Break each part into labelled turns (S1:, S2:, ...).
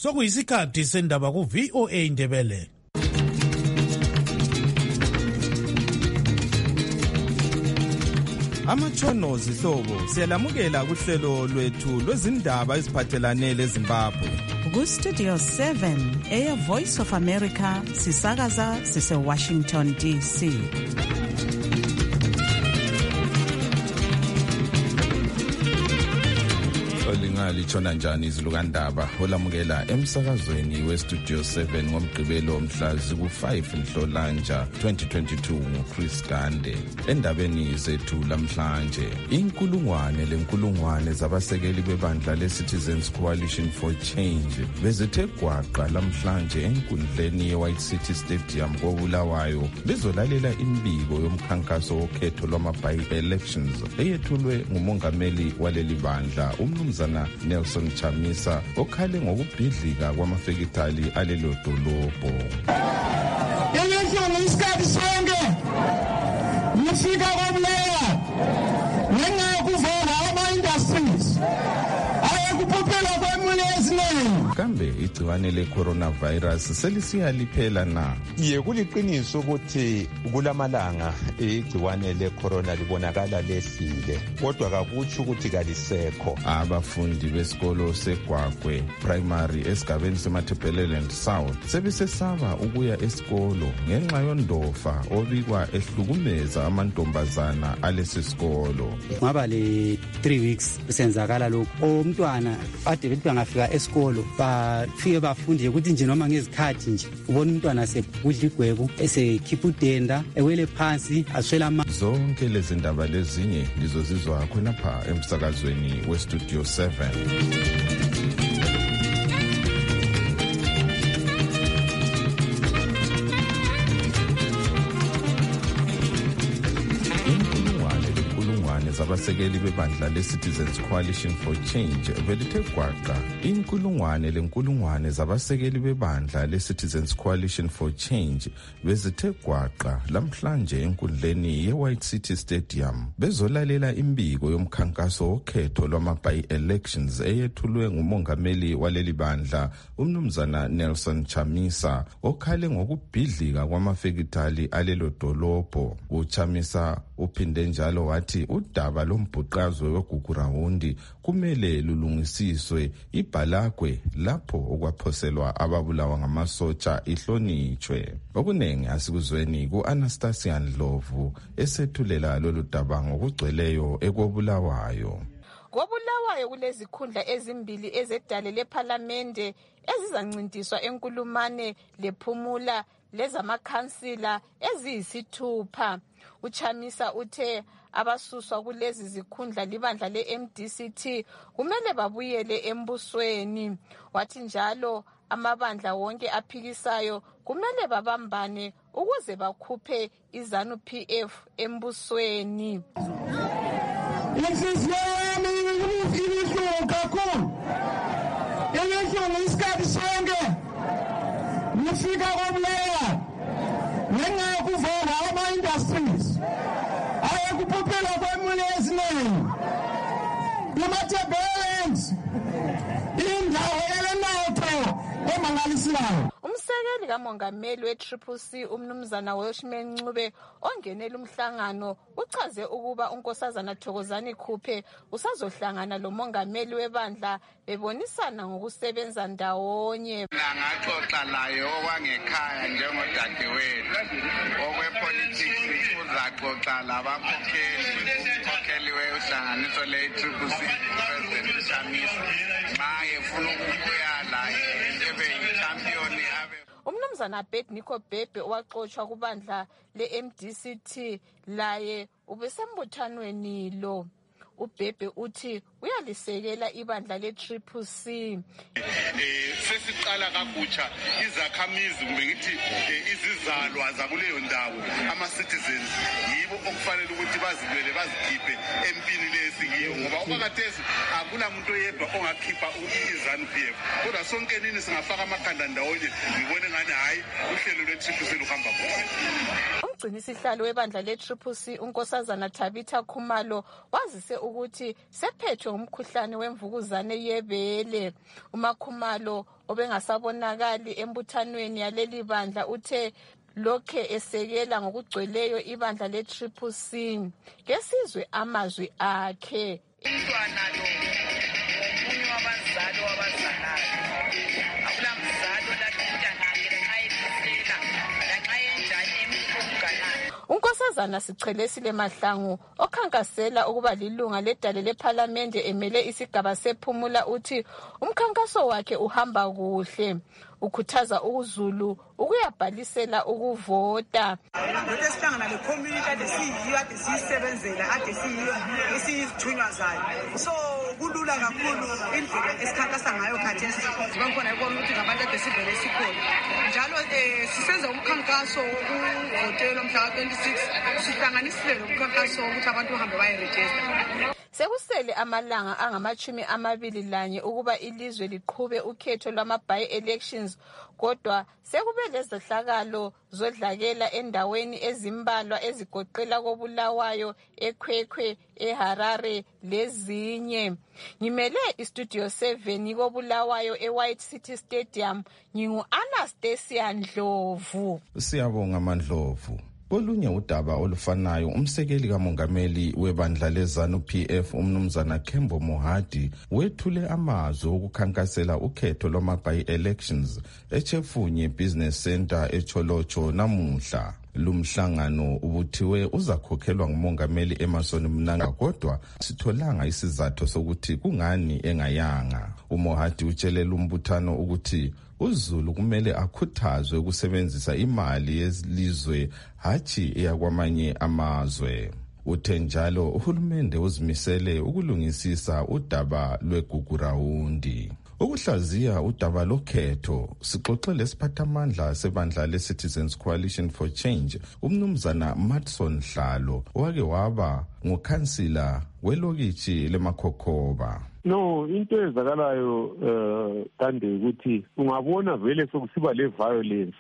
S1: sokuyisikhathi sendaba ku-VOA Indebele.
S2: Amatshono zihlobo siyalamukela kuhlelo lwethu lwezindaba eziphathelane leZimbabwe.
S3: Ku-Studio 7 Air Voice of America sisakaza sise-Washington DC.
S2: Litshona njani izilukandaba olamukela emsakazweni we-Studio 7 ngomgqibelo mhla ziku-5 Nhlolanja 2022 nguChris Gande. Endabeni zethu lamhlanje, inkulungwane zabasekeli bebandla le-Citizens Coalition for Change bezithe gwaqa lamhlanje enkundleni ye-White City Stadium koBulawayo bezolalela imbiko yomkhankaso wokhetho lwama-by-elections eyethulwe ngumongameli waleli bandla umnumzana Nelson Chamisa okhale ngokubhidlika kwamafekitali alelo dolobho.
S4: Election isikhathi sonke mufika kwabuleya ngenxa kuvula ama-industries ayekuphupela kwemuli eziningi.
S2: Kambe igciwane le-coronavirus selisiya liphela na?
S5: Ye kuliqiniso ukuthi kulamalanga igciwane le-corona libonakala lehlile, kodwa kakutsho ukuthi kalisekho.
S2: Abafundi besikolo seGwagwe Primary esigabeni seMatabeleland South sebesesaba ukuya esikolo ngenxa yondofa obikwa ehlukumeza amantombazana alesi sikolo.
S6: Ngaba le 3 weeks senzakala lokho. Umntwana ade bethi bangafika esikolo bafike bafunde ukuthi nje noma ngezikhathi nje ubona umntwana sekudla igwebu esekhipha udenda ewele phansi aswela
S2: zonke lezi ndaba lezinye lizozizwa khonapha emsakazweni we-Studio 7. Zabasekeli bebandla le-Citizens Coalition for Change belithe gwaqa inkulungwane zabasekeli bebandla le-Citizens Coalition for Change bezithe gwaqa lamhlanje enkundleni ye-White City Stadium bezolalela imbiko yomkhankaso wokhetho lwama-by-elections eyethulwe ngumongameli waleli bandla umnumzana Nelson Chamisa okhale ngokubhidlika kwamafekitali alelo dolobho. UChamisa uphinde njalo wathi udaba lombhuqazwe weGugurawundi kumele lulungisiswe, ibhalagwe lapho okwaphoselwa ababulawa ngamasotsha ihlonitshwe. Okunengi asikuzweni ku-Anastasia Ndlovu esethulela lolu daba ngokugcweleyo ekobulawayo.
S7: KoBulawayo kulezikhundla ezimbili ezedale lephalamende ezizancintiswa enkulumane lephumula lezamakhansila eziyisithupha. UChamisa uthe abasuswa kulezi zikhundla libandla le-MDCT kumele babuyele embusweni. Wathi njalo amabandla wonke aphikisayo kumele babambane ukuze bakhuphe iZANU-PF embusweni.
S4: Inhliziyo yami ibuhlungu kakhulu. Election isikhathi sonke mufika kwabuleya ngenxa kuvula ama-industries ayekuphupela kwemuli eziningi. Imatabeleland indawo elenotho emangalisayo.
S7: Umsekeli kamongameli we-CCC umnumzana Welshman Ncube ongenela umhlangano uchaze ukuba unkosazana Thokozani Khuphe usazohlangana lomongameli webandla bebonisana ngokusebenza ndawonye.
S8: Ngaxoxa layo okwangekhaya njengodadewethu okwepolitics uzaxoxa labakhokheli umkhokheliweyo uhlanganiso le-CCC President Chamisa nxa efuna ukubuya laye ebe yi-champion.
S7: Umnumzana Abednego Bhebhe owaxotshwa kubandla le-MDCT laye ubesembuthanweni lo. uBhebhe uthi uyalisekela ibandla le-CCC.
S9: Sesiqala kabutsha izakhamizi kumbe ngithi izizalwa zakuleyo ndawo ama-citizens yibo okufanele ukuthi bazilwele bazikhiphe empini lesikiyo ngoba okwakathesi akula muntu oyedwa ongakhipha iZANU-PF kodwa sonke nini singafaka amakhanda ndawonye ngibone ngani hayi uhlelo lwe-CCC luhamba kuhle.
S7: umgcinisihlalo webandla le-CCC unkosazana Tabitha Khumalo wazise ukuthi sephethwe ngumkhuhlane wemvukuzane yebele. uMakhumalo obengasabonakali embuthanweni yaleli bandla uthe lokhe esekela ngokugcweleyo ibandla le-CCC. Kesizwe amazwi akhe.
S10: Umntwana lo omunye wabazali wabazalayo akulamzali olathintana naye nxa ekhusela lanxa enjani emhlunganani.
S7: unkosazana Sichelesile Mahlangu okhankasela ukuba lilunga ledale lephalamende emele isigaba sephumula uthi umkhankaso wakhe uhamba kuhle. Ukhuthaza uZulu ukuyabhalisela ukuvota.
S10: Lokho sihlangana le-community ade siyiyo ade siyisebenzela ade siyiyo esiyithunywa zayo. So kulula kakhulu indlela esikhankasa ngayo khathesi. Sibakhona yikona ukuthi ngabantu ade sivele sikhona. Njalo sisenza umkhankaso wokuvotela mhla ka-26 sihlanganisile nomkhankaso ukuthi abantu bahambe bayeregister.
S7: Sekusele amalanga angama-21 ukuba ilizwe liqhube ukhetho lwama-by-elections, kodwa sekube lezehlakalo zodlakela endaweni ezimbalwa ezigoqela koBulawayo, eKwekwe, eHarare lezinye. Ngimele iStudio 7 koBulawayo eWhite City Stadium, ngingu-Anastasia Ndlovu.
S2: Siyabonga Mandlovu. Kolunye udaba olufanayo umsekeli kamongameli webandla leZANU PF umnumzana Kembo Mohadi wethule amazwi okukhankasela ukhetho lwama-by-elections eChefunye Business Center eCholocho namuhla. Lumhlangano ubuthiwe uzakhokhelwa ngumongameli Emmerson Mnangagwa, kodwa sitholanga isizathu sokuthi kungani engayanga. uMohadi utshelela umbuthano ukuthi uZulu kumele akhuthazwe ukusebenzisa imali yelizwe hathi eyakwamanye amazwe. Uthe njalo uhulumende uzimisele ukulungisisa udaba lweGugurawundi. Ukuhlaziya udaba lokhetho sixoxe lesiphathamandla sebandla le-Citizens Coalition for Change umnumzana Matson Hlalo owake waba ngukhansila welokitshi leMakhokhoba.
S11: No, into ezakalayo kande ukuthi ungabona vele sokusiba le violence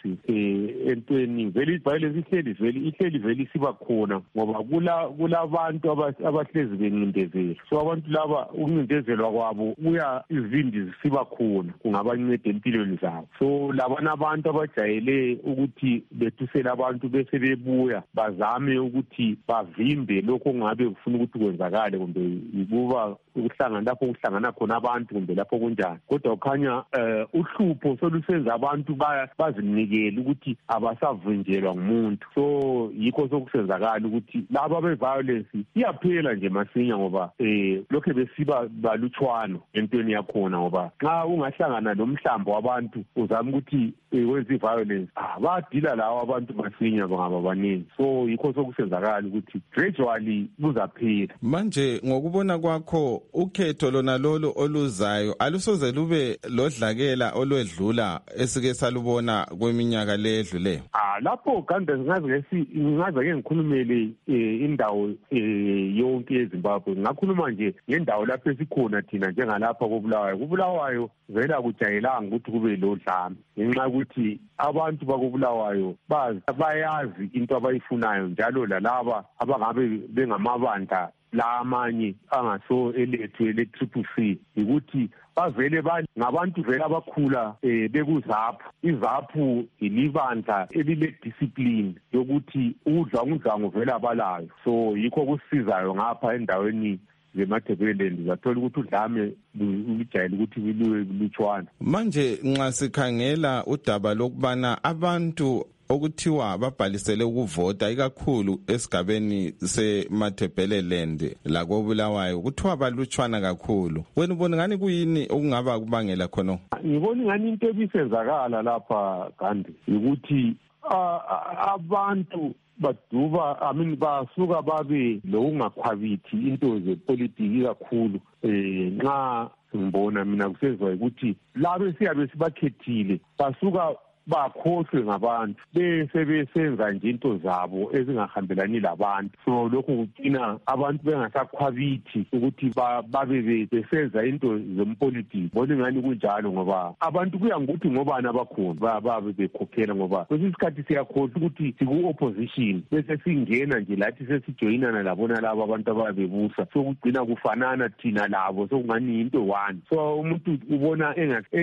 S11: entweni vele violence ihleli vele siba khona ngoba kulabantu abahlezi bencindezela. So abantu laba ukuncindezelwa kwabo uya izindi zisiba khona kungabanceda empilweni zabo. So labana abantu abajayele ukuthi bethusela abantu bese bebuya bazame ukuthi bavimbe lokho ngabe kufuna ukuthi kwenzakale kumbe ikuba ukuhlangana lapho kuhlangana khona abantu kumbe lapho kunjani. Kodwa ukhanya uhlupho solusenza abantu bazinikele ukuthi abasavunjelwa ngumuntu. So yikho sokusenzakala ukuthi laba be-violence iyaphela nje masinya ngoba lokho besiba balutshwana entweni yakhona ngoba nxa ungahlangana nomhlambo wabantu uzama ukuthi wenza i-violence badila lawo abantu masinya bangaba baningi. So yikho sokusenzakala ukuthi gradually kuzaphela.
S2: Manje ngokubona kwakho ukhetho lona lolo oluzayo alusoze lube lodlakela olwedlula esike salubona kweminyaka ledluleyo?
S11: Lapho kanti ngingaze ke ngikhulumele indawo yonke eZimbabwe. Ngakhuluma nje ngendawo lapho esikhona thina njengalapha koBulawayo. KuBulawayo vele akujayelanga ukuthi kube lodlame ngenxa ukuthi abantu bakoBulawayo bayazi into abayifunayo njalo lalaba abangabe bengamabandla la amanye angaso elethu ele-CCC ukuthi bavele ngabantu vele abakhula bekuzaphu. Izaphu ilibandla elile-discipline yokuthi udlangu vele abalayo. So yikho kusizayo ngapha endaweni zeMatabeleland zathola ukuthi udlame ujayele ukuthi lutshwana.
S2: Manje nxa sikhangela udaba lokubana abantu okuthiwa babhalisele ukuvota ikakhulu esigabeni seMatabeleland la koBulawayo kuthiwa balutshwana kakhulu, wena ubona ngani kuyini okungaba kubangela khona?
S11: Ngibona ngani into ebisenzakala lapha kanti ukuthi abantu baduba basuka babe lokungakhwabithi into zepolitiki kakhulu. Nxa ngibona mina kusezwa ukuthi labe siyabe sibakhethile basuka bakhohlwe ngabantu bese besenza nje into zabo ezingahambelani labantu. So lokhu kugcina abantu bengasakhwabithi ukuthi babe besenza into zempolitiki. Bona ngani kunjalo ngoba abantu kuya ngokuthi ngobani abakhona babe bekhokhela, ngoba kwesinye isikhathi siyakhohlwa ukuthi siku-opposition bese singena nje lathi sesijoyinana labona labo abantu ababebusa, sokugcina kufanana thina labo sokungani into one. So umuntu ubona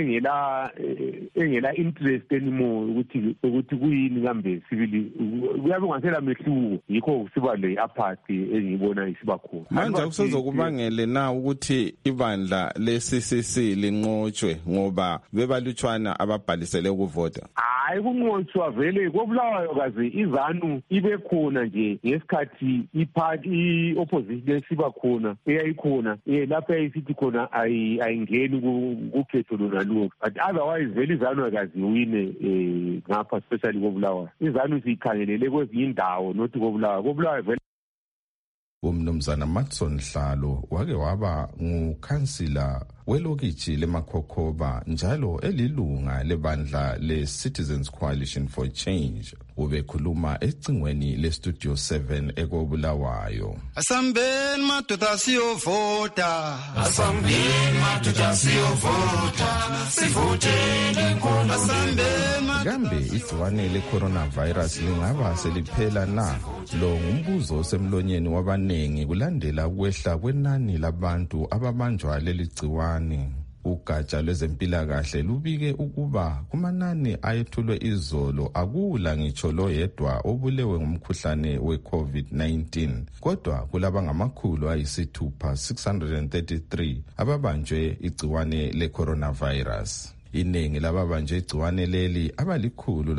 S11: engela interest anymore ukuthi kuyini kambe sibili kuyabe ngasela mehluko. Yikho siba le apathy engiyibona isiba khona.
S2: Manje kusezokubangele na ukuthi ibandla le-CCC linqotshwe ngoba bebalutshwana ababhalisele ukuvota?
S11: Hayi kunqotshwa vele koBulawayo kaze izanu ibe khona nje ngesikhathi i-opposition esiba khona eyayikhona lapha isithi khona ayingeni kukhetho lona lokho, but otherwise vele izanu akaziwine ngapha especially koBulawayo. Izanu siyikhangelele kwezinye indawo not koBulawayo vele.
S2: Umnumzana Matson Hlalo wake waba ngukhansila welokitshi leMakhokhoba njalo elilunga lebandla le-Citizens Coalition for Change. Ubekhuluma ecingweni le-Studio 7 eKobulawayo.
S12: Asambeni madoda siyovota,
S4: asambeni madoda siyovota, sivoteni inkululeko.
S2: Kambe igciwane le-coronavirus lingaba seliphela na? Lo ngumbuzo osemlonyeni wabanengi kulandela ukwehla kwenani labantu ababanjwa leli gciwane. Ugatsha lwezempilakahle lubike ukuba kumanani ayethulwe izolo akula ngitsho lo yedwa obulewe ngumkhuhlane we-COVID-19, kodwa kulaba ngamakhulu ayisithupha 633 ababanjwe igciwane le-coronavirus. Iningi lababanjwe igciwane leli abalikhulu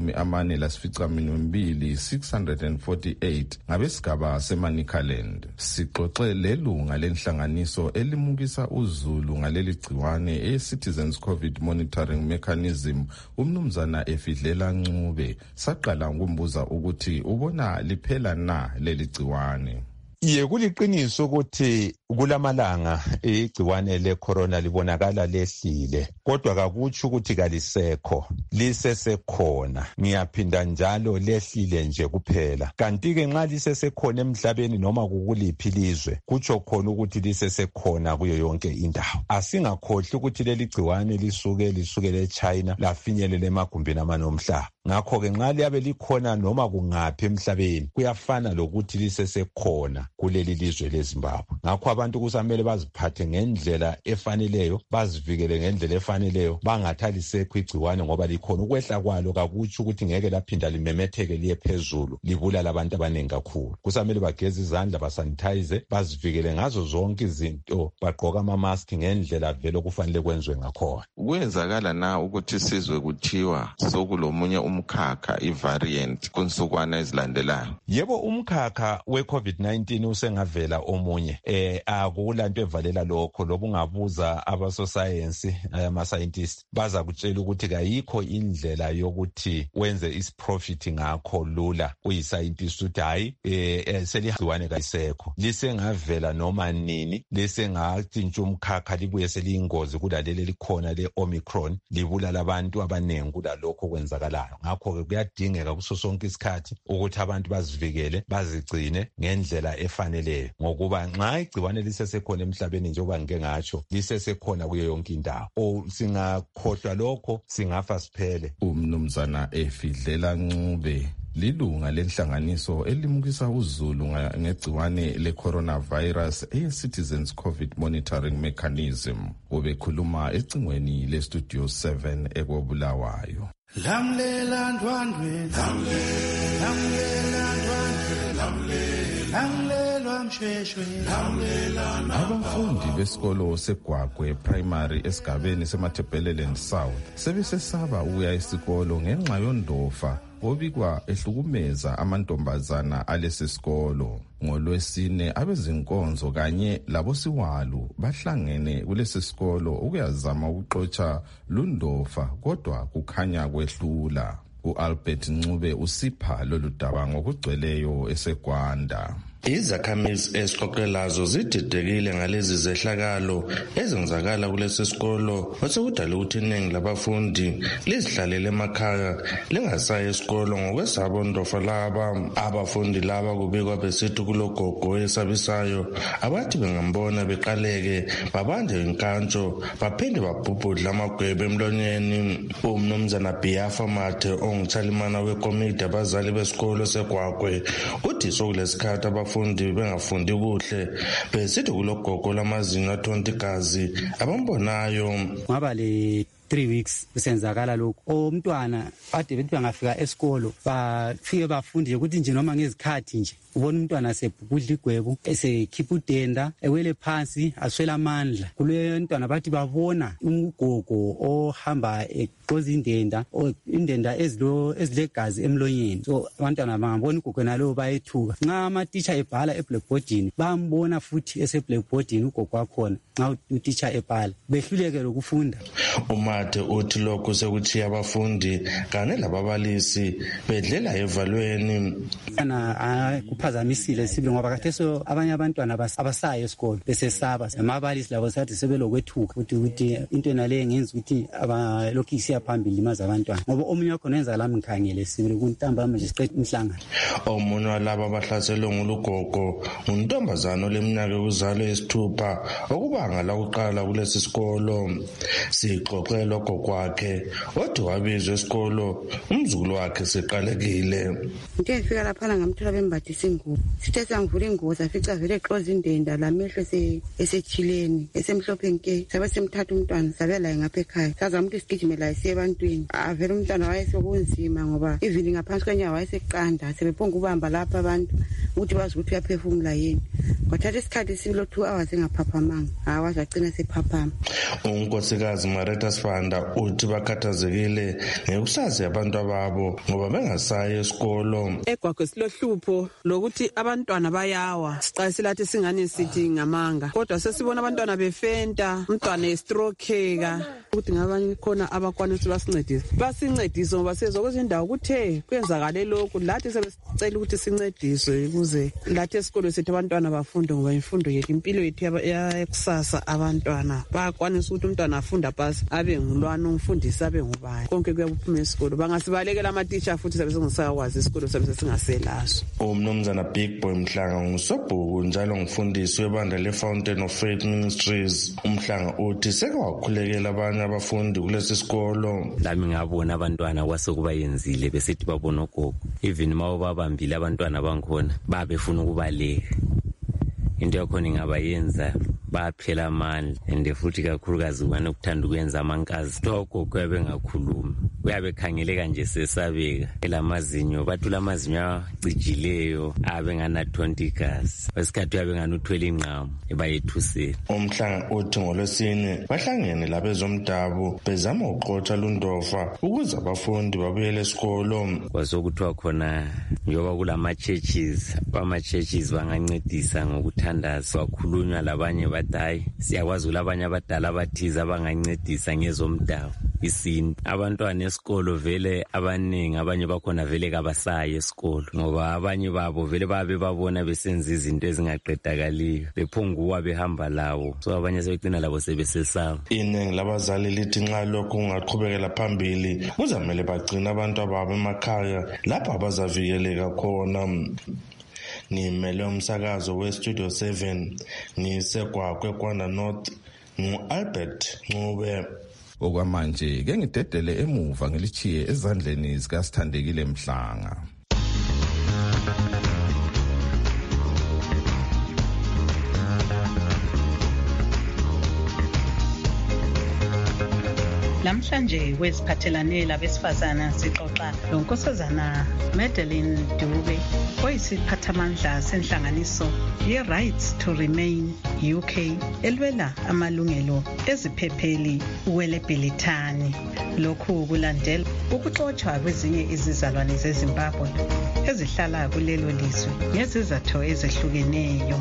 S2: lamachumi 648 ngabesigaba seManicaland. Sixoxe lelunga lenhlanganiso elimukisa uzulu ngaleli gciwane e-Citizens COVID Monitoring Mechanism, umnumzana Efidlela Ncube. Saqala ngokumbuza ukuthi ubona liphela na leli gciwane.
S5: Kuliqiniso ukuthi kulamalanga igciwane le-corona libonakala lehlile, kodwa kakutsho ukuthi kalisekho, lisesekhona. Ngiyaphinda njalo lehlile nje kuphela. Kanti-ke nxa lisesekhona emhlabeni noma kukuliphi ilizwe, kutsho khona ukuthi lisesekhona kuyo yonke indawo. Asingakhohlwa ukuthi leli gciwane lisukele eChina lafinyelela emagumbini amanomhlaba. Ngakho-ke nxa liyabe likhona noma kungaphi emhlabeni, kuyafana lokuthi lisesekhona kuleli lizwe leZimbabwe. Ngakho abantu kusamele baziphathe ngendlela efaneleyo, bazivikele ngendlela efaneleyo, bangathalisekho igciwane ngoba likhona. Ukwehla kwalo kakutsho ukuthi ngeke laphinda limemetheke liye phezulu libulala abantu abaningi kakhulu. Kusamele bageze izandla, basanitize, bazivikele ngazo zonke izinto, bagqoka ama-mask ngendlela vele okufanele kwenziwe ngakhona.
S2: Kwenzakala na ukuthi sizwe kuthiwa sokulomunye umkhakha i-variant kunsukwana ezilandelayo?
S5: Yebo, umkhakha we-COVID-19 usengavela omunye. Akulanto evalela lokho. Lobu ungabuza abasosayensi, ama-scientists, baza kutshela ukuthi kayikho indlela yokuthi wenze isiprofit ngakho lula uyi-scientist ukuthi hayi seligciwane kayisekho. Lisengavela noma nini, lisengatshintsha umkhakha libuye seliyingozi kulaleli likhona le-Omicron, libulala abantu abanengi kulalokho kwenzakalayo. Ngakho-ke kuyadingeka kuso sonke isikhathi ukuthi abantu bazivikele, bazigcine ngendlela efaneleyo, ngokuba nxa igciwane lisesekhona emhlabeni njengoba ngike ngatsho, lisesekhona kuyo yonke indawo. Singakhohlwa lokho singafa siphele.
S2: Umnumzana Efidlela Ncube lilunga lenhlanganiso elimukisa uzulu ngegciwane le-coronavirus e-Citizens COVID Monitoring Mechanism. Ubekhuluma ecingweni le-Studio 7 eKobulawayo.
S4: Lamlela ndwandwe, lamlela ndwandwe, lamlela mshweshwe, lamlela.
S2: Abafundi besikolo seGwagwe Primary esigabeni seMatabeleland South sebesesaba ukuya esikolo ngenxa yondofa obikwa ehlukumeza amantombazana alesisikolo. NgoLwesine abezinkonzo kanye labosiwalu bahlangene kulesisikolo ukuyazama ukuxotsha lundofa, kodwa kukhanya kwehlula. U-Albert Ncube usipha lolu daba ngokugcweleyo eseGwanda.
S13: Izakhamizi esiqoqelazo zididekile ngalezi zehlakalo ezenzakala kulesi sikolo, osekudala ukuthi iningi labafundi lizihlalele emakhaya lingasayi esikolo ngokwesabo ndofa laba. Abafundi laba kubikwa besithi kulogogo esabisayo abathi bengambona beqaleke babanje inkantsho baphinde babhubhudla amagwebe emlonyeni. Umnumzana Biafa Mathe onguthalimana wekomiti abazali besikolo seGwagwe uthi sokulesikhathi abafundi bengafundi kuhle besithi kulogogo lamazinyo athonta igazi abambonayo.
S6: Ngaba le 3 weeks kusenzakala lokho. Umntwana ade bethi bangafika esikolo bafike bafunde ukuthi nje noma ngezikhathi nje ubona umntwana sebhudla igwebu esekhipha udenda ewele phansi aswela amandla. Kuleyo mntwana bathi babona ugogo ohamba eqoza indenda ezilegazi emlonyeni. So abantwana bangabona ugogo nalo bayethuka. Nxa amatitsha ebhala eblackboardini bambona futhi eseblackboardini ugogo wakhona nxa utitsha ebhala behluleke lokufunda.
S13: Umathe uthi lokho sekuthiya abafundi kanye lababalisi bedlela evalweni.
S6: Kuphazamisile sibili ngoba katheso abanye abantwana abasayo esikolo besesaba. Amabalisi labo sathi sebelokwethuka ukuthi into nale ngenza ukuthi abalokhu isiya phambili limaza abantwana ngoba omunye wakho nenza lami ngikhangele sibili kuntambama nje siqeda umhlangano.
S13: Omunye walabo abahlaselwe ngulugogo untombazana oleminyaka yokuzalwa yesithupha okubanga la kuqala kulesi sikolo. Sixoxe lokho kwakhe othi wabizwa esikolo umzukulu wakhe seqalekile.
S14: Into efika lapha ngamthola bembathisa ingubo. Sithe sangivula ingubo safica vele eqoza indenda lamehlo esechileni esemhlophe nke. Sabe semthatha umntwana sabe la ngapha ekhaya. Sazama ukuthi sigijimela isiye ebantwini. Avele umntwana wayesokunzima ngoba ivili ngaphansi kwenyawo wayeseqanda sebephonga ubamba lapha abantu ukuthi bazi ukuthi uyaphefumula yini. Kwathatha isikhathi silo 2 hours engaphaphamanga. Hawa wagcina sephaphama.
S13: Unkosikazi Marita Sifanda uthi bakhathazekile ngekusazi abantu ababo ngoba bengasayi esikolo.
S15: Egwagwe silohlupho lokuthi abantwana bayawa. Siqalisela lathi singani sithi ngamanga. Kodwa sesibona abantwana befenta, umntwana estrokeka. Ukuthi ngabanye khona abakwanisa basincedise. Basincedise ngoba sezokwenza indawo kuthe kwenzakale lokhu lathi sebesicela ukuthi sincediswe ukuze lathi esikolo sethu abantwana bafunde ngoba imfundo yethu impilo yethu yakusasa abantwana bakwanisa ukuthi umntwana afunda pasi abe ngulwana umfundisi abe ngubani konke kuyaphuma esikolo. Bangasibalekela amatitsha futhi sabe singasakwazi esikolo sabe singaselaso.
S13: Umnumzana Big Boy Mhlanga ngusobhuku njalo ngumfundisi webandla le-Fountain of Faith Ministries. Umhlanga uthi seke wakhulekela abanye abafundi kulesi sikolo.
S16: Lami ngabona abantwana kwasekubayenzile besithi babona ugogo even mawo babambile abantwana bankhona babefuna ukubaleka. Into yakhona ingabayenza baphela amandla and futhi kakhulukazi ubani ukuthanda ukwenza amankazi toko kuyabe ngakhuluma uyabe khangeleka nje sesabeka elamazinyo bathula amazinyo acijileyo abe nganathonta igazi wesikhathi uyabe nganuthwele inqamo ebayethusela.
S13: Umhlanga uthi ngolwesine bahlangene labezomdabu bezama uqotha lundofa ukuze abafundi babuyele esikolo.
S16: Kwasokuthiwa khona njengoba kulama-churches ama-churches bangancedisa ngokuthandaza kwakhulunywa labanye hayi siyakwazi ulabanye abadala abathize abangancedisa ngezomdabu isintu. Abantwana esikolo vele abaningi abanye bakhona vele kabasayi esikolo ngoba abanye babo vele babe babona besenza izinto ezingaqedakaliyo bephonguwa behamba lawo so abanye sebegcina labo sebesesaba.
S13: Iningi labazali lithi nxa lokhu kungaqhubekela phambili kuzamele bagcina abantu ababo emakhaya lapho abazavikeleka khona. Ngimele umsakazo we-Studio 7 ngiseGwagwe Kwanda North ngu-Albert Ncube.
S2: Okwamanje ke ngidedele emuva ngilichiye ezandleni zikaSithandekile Mhlanga.
S17: Namhlanje kweziphathelane labesifazana sixoxa lonkosazana Madeline Dube oyisiphathamandla senhlanganiso ye-Rights to Remain UK elwela amalungelo eziphepheli uWelebhilithani. Lokhu kulandela ukuxotshwa kwezinye izizalwane zeZimbabwe ezihlala kulelo lizwe ngezizathu ezehlukeneyo.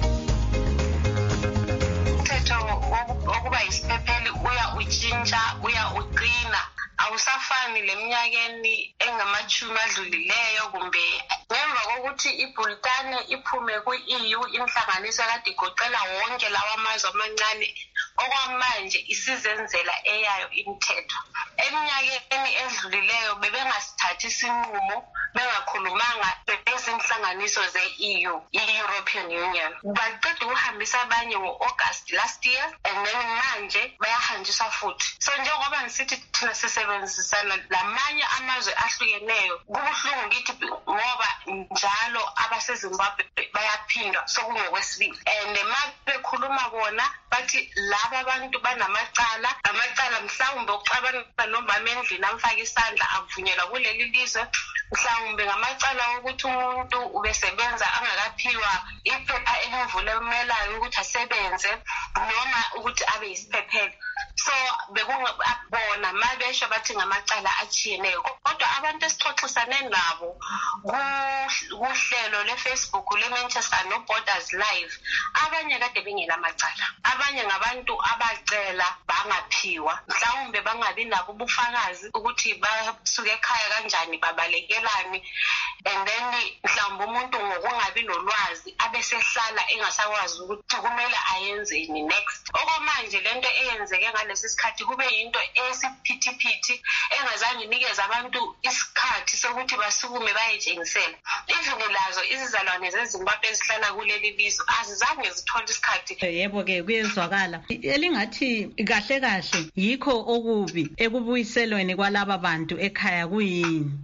S18: Ukuba isiphepheli uya uqina awusafani leminyakeni engamachumi adlulileyo kumbe ngemva ukuthi iBultane iphume ku-EU inhlanganiso kade igoqela wonke lawa amazwe amancane okwamanje isizenzela eyayo imithetho. Eminyakeni edlulileyo bebengasithathi isinqumo bengakhulumanga bezinhlanganiso ze-EU, i-European Union. Baqeda ukuhambisa abanye ngo-August last year and then manje bayahanjiswa futhi. So njengoba ngisithi thina sisebenzisana lamanye amazwe ahlukeneyo, kubuhlungu kithi ngoba njalo abaseZimbabwe bayaphindwa sokungokwesibili. And bekhuluma bona bathi laba abantu banamacala, amacala mhlawumbe okuxabana nomama endlini amfaka isandla akuvunyelwa kuleli lizwe, mhlawumbe ngamacala ukuthi umuntu ubesebenza angakaphiwa iphepha elimvumelayo ukuthi asebenze noma ukuthi abe yisiphephelo. So bekungabona mabesho bathi ngamacala achiyeneyo, kodwa abantu esixoxisane nabo kuhlelo leFacebook leManchester no Borders Live, abanye kade bengela macala, abanye ngabantu abacela bangaphiwa, mhlawumbe bangabi nabo ubufakazi ukuthi basuke ekhaya kanjani babalekelani, and then mhlawumbe umuntu ngokungabi nolwazi abesehlala engasakwazi ukuthi kumele ayenzeni next. Okwamanje lento eyenzeke ngalesi sikhathi kube yinto esiphithiphithi engazange inikeze abantu isikhathi sokuthi basukume bayetshengisela. Even lazo izizalwane zeZimbabwe ezihlala kuleli lizwe azizange zithole isikhathi.
S17: Yebo ke kuyezwakala elingathi kahle kahle yikho okubi ekubuyiselweni kwalaba bantu ekhaya kuyini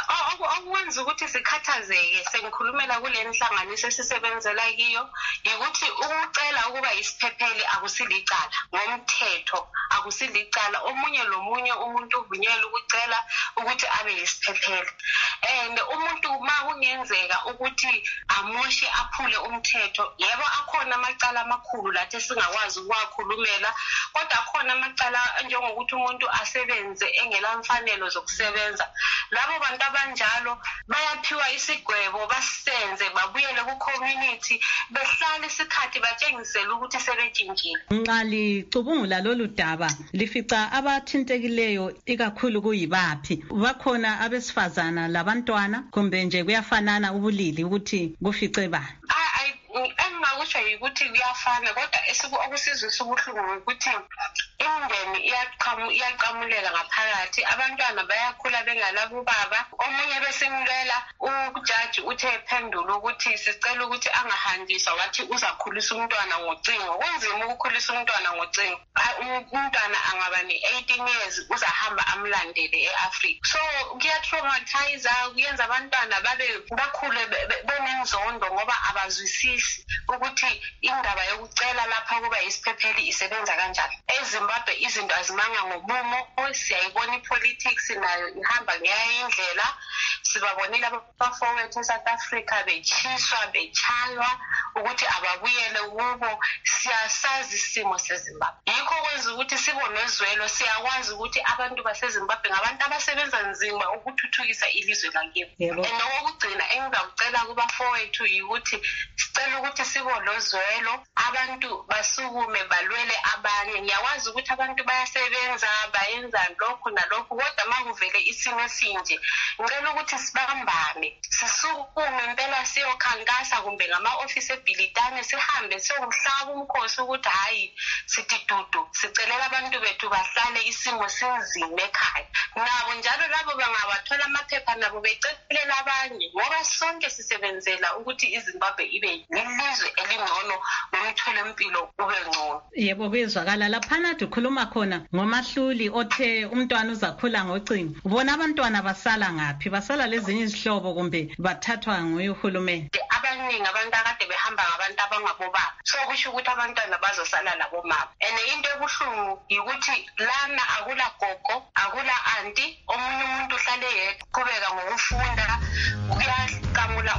S18: okwenza ukuthi sikhathazeke sengikhulumela kule nhlanganiso esisebenzela kiyo ukuthi ukucela ukuba isiphepheli akusilicala ngomthetho, akusilicala. Omunye lomunye umuntu uvunyelwe ukucela ukuthi abe yisiphepheli, and umuntu ma kungenzeka ukuthi amoshe aphule umthetho, yebo akhona amacala amakhulu lathi singakwazi ukuwakhulumela, kodwa akhona amacala njengokuthi umuntu asebenze engelamfanelo zokusebenza. Labo bantu abanjalo bayaphiwa isigwebo basenze babuyele ku-community behlala isikhathi batshengisele ukuthi sebetshintshile.
S17: Nxa licubungula lolu daba lifica abathintekileyo ikakhulu kuyibaphi? Bakhona abesifazana labantwana kumbe nje kuyafanana ubulili ukuthi kufice bani?
S18: Engingakusho yikuthi kuyafana, kodwa okusizwisa ubuhlungu ukuthi imindeni iyaqamulela ngaphakathi, abantwana bayakhula bengalabo baba. Omunye besimlela ujaji uthe ephendula ukuthi sicela ukuthi angahanjiswa, wathi uzakhulisa umntwana ngocingo. Kunzima ukukhulisa umntwana ngocingo, umntwana angaba ne-18 years uzahamba amlandele e-Africa. So kuyatraumatize, kuyenza abantwana bakhule benenzondo ngoba abazwisisi ukuthi indaba yokucela lapha kuba yisiphepheli isebenza kanjani. eZimbabwe izinto azimanga ngobumo, siyayibona ipolitics nayo ihamba ngeyayo indlela. Sibabonile abafowethu eSouth Africa bechiswa bechaywa ukuthi ababuyele kubo. Siyasazi isimo seZimbabwe, yikho kwenza ukuthi sibonozwelo, siyakwazi ukuthi abantu baseZimbabwe ngabantu abasebenza nzima ukuthuthukisa ilizwe lakibo. Nokugcina engizakucela kubafowethu yikuthi sicela ukuthi sibonozwelo, abantu basukume balwele abanye. Ngiyakwazi ukuthi abantu bayasebenza bayenza lokhu nalokhu, kodwa makuvele isimo esinje ngicela ukuthi sibambane, sisukume impela siyokhankasa kumbe ngama-ofisi eBultane, sihambe siyomhlaba umkhosi ukuthi hayi sithi dudu sicelela abantu bethu bahlale isimo sinzima ekhaya. Nabo njalo labo bangabathola amaphepha nabo becelela abanye, ngoba sonke sisebenzela ukuthi iZimbabwe ibe lilizwe elingcono nomtholampilo ube ngcono.
S17: Yebo kuyezwakala. Laphana dukhuluma khona ngomahluli othe umntwana uzakhula ngocingo. Ubona abantwana basala ngaphi? Basala lezinye izihlobo kumbe bathathwa nguye uhulumeni?
S18: Abaningi abantu akade behamba ngabantu abangabobaba, so kusho ukuthi abantwana bazosala labo mama. And into ebuhlungu yikuthi lana akula gogo, akula auntie, omunye umuntu uhlale yedwa kubeka ngokufunda, kuyakamula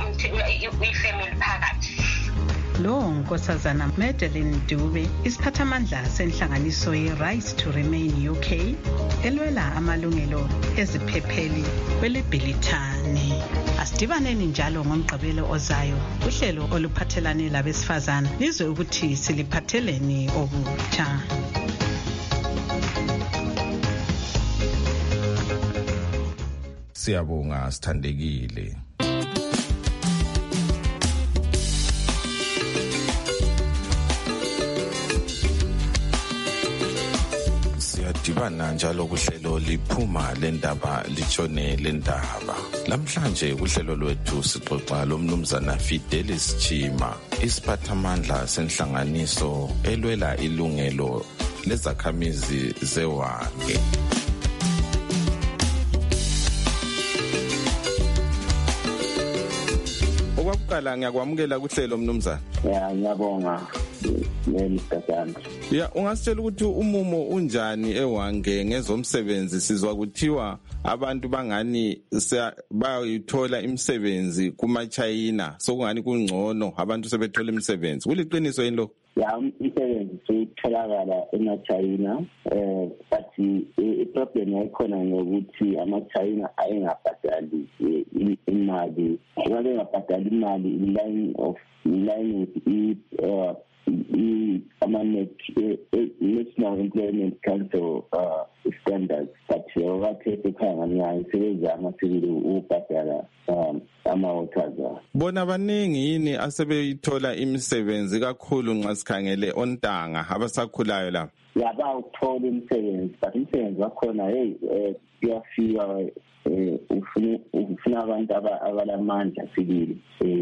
S18: ifamily phakathi.
S17: Lo Nkosazana Madeleine Dube, isiphathamandla senhlanganiso ye-Rights to Remain UK, elwela amalungelo eziphepheli kweleBultane. Asidibaneni njalo ngomgqibelo ozayo uhlelo oluphathelane labesifazana lizwe ukuthi siliphatheleni okutsha.
S2: Siyabonga sithandekile. Sidibana njalo kuhlelo liphuma lendaba litshone lendaba. Lamhlanje kuhlelo lwethu sixoxa lomnumzana Fidelis Chima, isiphathamandla senhlanganiso elwela ilungelo lezakhamizi zewake. Okwaqala ngiyakwamukela kuhlelo mnumzana.
S19: Ngiyabonga.
S2: Ungasitshela ukuthi umumo unjani ewange ngezomsebenzi? Sizwa kuthiwa abantu bangani bayithola imisebenzi kuma-China, sokungani kungcono abantu sebethola imisebenzi. Kuliqiniso yini lo?
S19: Imisebenzi seyitholakala ema-China, but iproblem yakhona ngokuthi ama-China ayengabhadali imali. Babengabhadali imali in line with National Employment Council standards, but wakhethe khanganyana sebezama sibili ukubhadala ama-workers.
S2: Bona baningi yini asebeyithola imisebenzi kakhulu nxa sikhangele ontanga abasakhulayo la?
S19: Bayawuthola imisebenzi, but imisebenzi wakhona kuyafika ufuna abantu abalamandla sibili.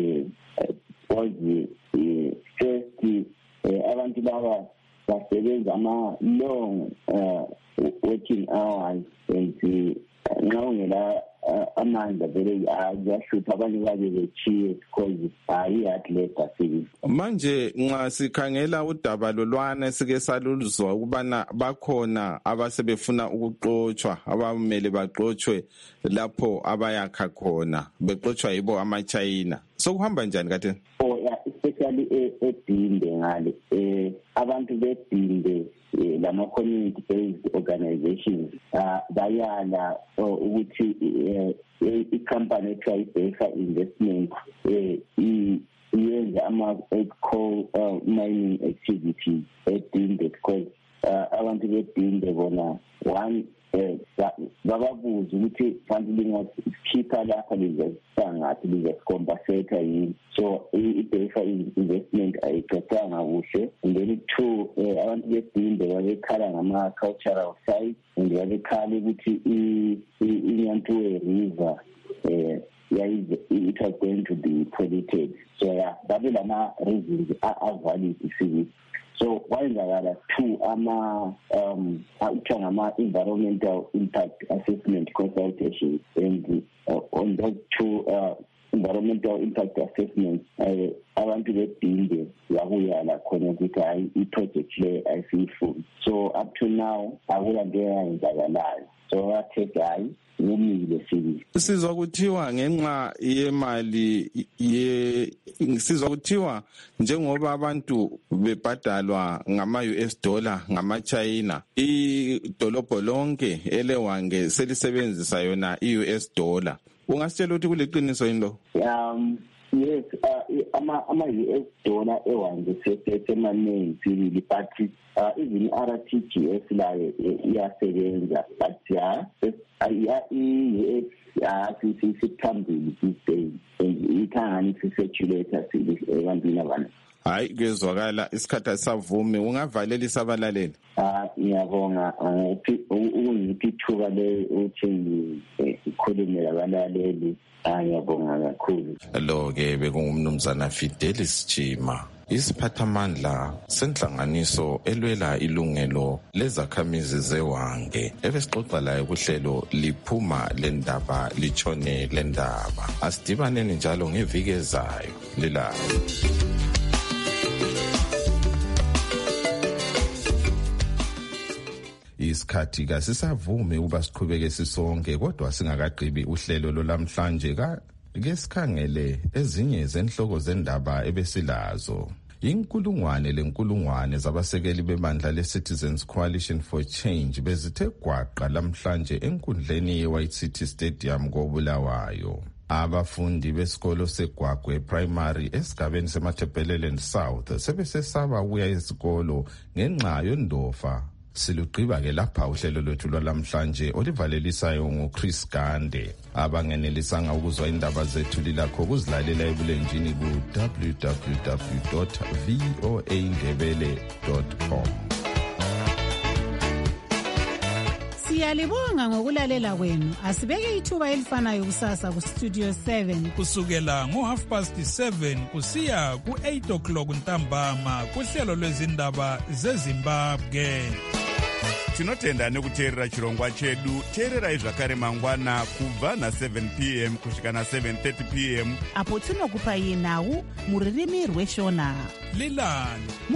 S19: First, abantu baba basebenza ama-long working hours, and nxa ungela amandla vele ayahlupha abanye babe bechiye because i-hard labor sibili.
S2: Manje nxa sikhangela udaba lolwana sike saluzwa ukubana bakhona abasebefuna ukuxotshwa, abamele baxotshwe lapho abayakha khona, bexotshwa yibo ama-China. Sokuhamba njani katheni?
S19: Especially eDinde ngale abantu beDinde lama-community based organizations bayala ukuthi i-company ethiwa iBefa Investment iyenza ama-coal mining activities eDinde, because abantu beDinde bona one bababuza ukuthi kanti lingasikhipha lapha lizasangathi lizasikompaseta yini. So iBefa Investment ayicacanga kuhle. And then two, abantu beDinde babekhala ngama-cultural sites, and babekhala ukuthi iNyantwe River it was going to be polluted. So babelama reasons are valid isibili. So kwayenzakala two environmental impact assessment consultations, and on those two environmental impact assessments abantu beDinde yakuyala khona ukuthi hayi iproject le ayisifuni. So up to now akulanto eyenzakalayo. So athethe hayi umile sibili.
S2: Sizwa kuthiwa ngenxa yemali sizwa kuthiwa njengoba abantu bebhadalwa ngama-US dollar ngama-China, idolobho lonke elewange selisebenzisa yona i-US dollar. Ungasitshela ukuthi kuliqiniso yini lo?
S19: Yes, ama-US dollar ewange semaningi sibili, but even RTGS layo iyasebenza, but i-US sisiphambili these days, and ikhangani siseculator sibili ebantwini abantu.
S2: Hayi, kuyezwakala isikhathi asavumi. Ungavalela isabalaleli?
S19: Ngiyabonga ukungipha ithuba le ukuthi ngikhulume labalaleli. Ngiyabonga kakhulu.
S2: Lo-ke bekungumnumzana Fidelis Chima, isiphathamandla senhlanganiso elwela ilungelo lezakhamizi zewange, ebesixoxa layo kuhlelo liphuma lendaba litshone lendaba. Asidibaneni njalo ngeviki ezayo lilayo. Isikhathi kasisavumi ukuba siqhubeke sisonke, kodwa singakagqibi uhlelo lolamhlanje ke sikhangele ezinye zenhloko zendaba ebesilazo. Inkulungwane zabasekeli bebandla le-Citizens Coalition for Change bezithe gwaqa lamhlanje enkundleni ye-White City Stadium koBulawayo. Abafundi besikolo seGwagwe Primary esigabeni seMatabeleland South sebesesaba ukuya esikolo ngenxa yondofa. Silugqiba ke lapha uhlelo lwethu lwalamhlanje olivalelisayo nguChris Gande. Abangenelisanga ukuzwa indaba zethu lilakho kuzilalela ebulenjini ku www.voaindebele.com.
S20: Siyalibonga ngokulalela kwenu. Asibeke ithuba elifanayo kusasa ku Studio 7
S1: kusukela ngo7:30 kusiya ku8 o'clock ntambama kuhlelo lwezindaba zeZimbabwe.
S21: Tinotenda nekuteerera chirongwa chedu. Teererai zvakare mangwana kubva na7 p.m. kusvika na7:30 p.m.
S3: apo tinokupai nhau muririmi rweshona.
S1: Lilani